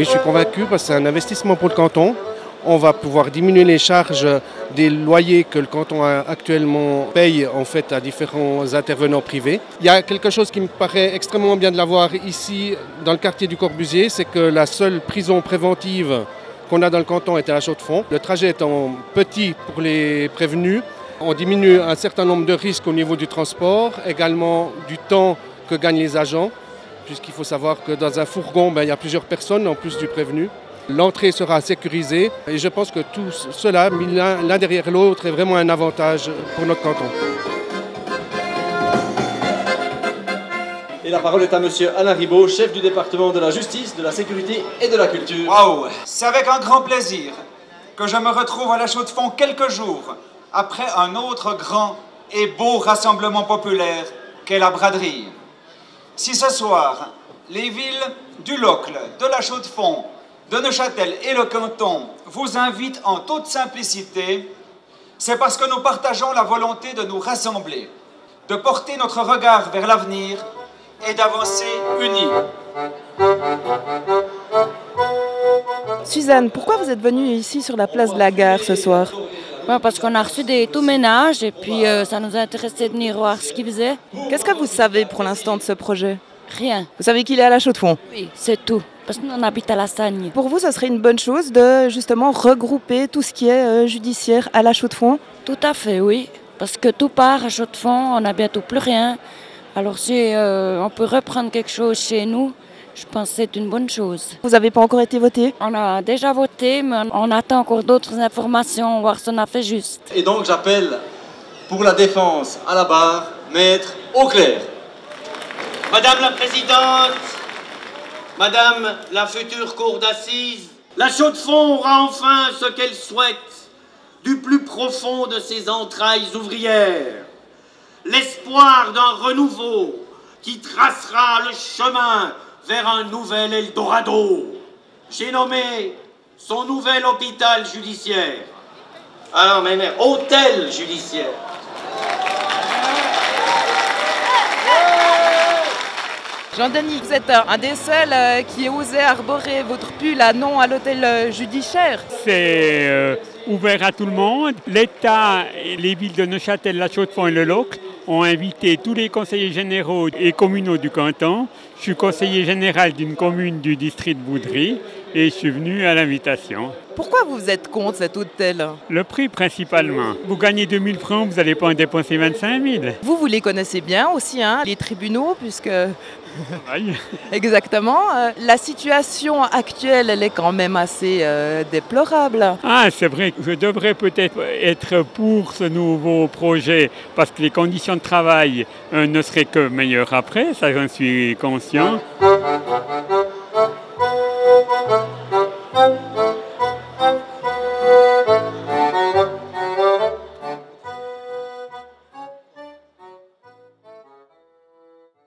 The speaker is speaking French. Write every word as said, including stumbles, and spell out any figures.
Oui, je suis convaincu parce que c'est un investissement pour le canton. On va pouvoir diminuer les charges des loyers que le canton actuellement paye en fait à différents intervenants privés. Il y a quelque chose qui me paraît extrêmement bien de l'avoir ici dans le quartier du Corbusier, c'est que la seule prison préventive qu'on a dans le canton est à la Chaux-de-Fonds. Le trajet étant petit pour les prévenus, on diminue un certain nombre de risques au niveau du transport, également du temps que gagnent les agents, puisqu'il faut savoir que dans un fourgon, ben, il y a plusieurs personnes en plus du prévenu. L'entrée sera sécurisée et je pense que tout cela, mis l'un derrière l'autre, est vraiment un avantage pour notre canton. Et la parole est à monsieur Alain Ribaud, chef du département de la justice, de la sécurité et de la culture. Waouh! C'est avec un grand plaisir que je me retrouve à la Chaux-de-Fonds quelques jours après un autre grand et beau rassemblement populaire qu'est la braderie. Si ce soir, les villes du Locle, de la Chaux-de-Fonds, de Neuchâtel et le canton vous invitent en toute simplicité, c'est parce que nous partageons la volonté de nous rassembler, de porter notre regard vers l'avenir et d'avancer unis. Suzanne, pourquoi vous êtes venue ici sur la place de la gare ce soir? Ouais, parce qu'on a reçu des tout ménages et puis euh, ça nous a intéressé de venir voir ce qu'ils faisaient. Qu'est-ce que vous savez pour l'instant de ce projet? Rien. Vous savez qu'il est à la Chaux-de-Fonds? Oui, c'est tout. Parce que nous, on habite à la Sagne. Pour vous, ce serait une bonne chose de justement regrouper tout ce qui est euh, judiciaire à la Chaux-de-Fonds? Tout à fait, oui. Parce que tout part à Chaux-de-Fonds, on n'a bientôt plus rien. Alors si euh, on peut reprendre quelque chose chez nous, je pense que c'est une bonne chose. Vous n'avez pas encore été voté? On a déjà voté, mais on attend encore d'autres informations, voir si on a fait juste. Et donc j'appelle pour la défense à la barre, maître Auclair. Madame la Présidente, Madame la future cour d'assises, la Chaux-de-Fonds aura enfin ce qu'elle souhaite du plus profond de ses entrailles ouvrières. L'espoir d'un renouveau qui tracera le chemin vers un nouvel Eldorado. J'ai nommé son nouvel hôpital judiciaire. Ah non, mais, mais hôtel judiciaire. Jean-Denis, vous êtes un des seuls euh, qui osait arborer votre pull à non à l'hôtel euh, judiciaire. C'est euh, ouvert à tout le monde. L'État, les villes de Neuchâtel, la Chaux-de-Fonds et le Locle ont invité tous les conseillers généraux et communaux du canton. Je suis conseiller général d'une commune du district de Boudry et je suis venu à l'invitation. Pourquoi vous êtes contre cet hôtel? Le prix principalement. Vous gagnez deux mille francs, vous n'allez pas en dépenser vingt-cinq mille. Vous, vous les connaissez bien aussi, hein, les tribunaux, puisque... Aïe. Exactement. Euh, la situation actuelle, elle est quand même assez euh, déplorable. Ah, c'est vrai que je devrais peut-être être pour ce nouveau projet parce que les conditions de travail euh, ne seraient que meilleures après, ça j'en suis conscient.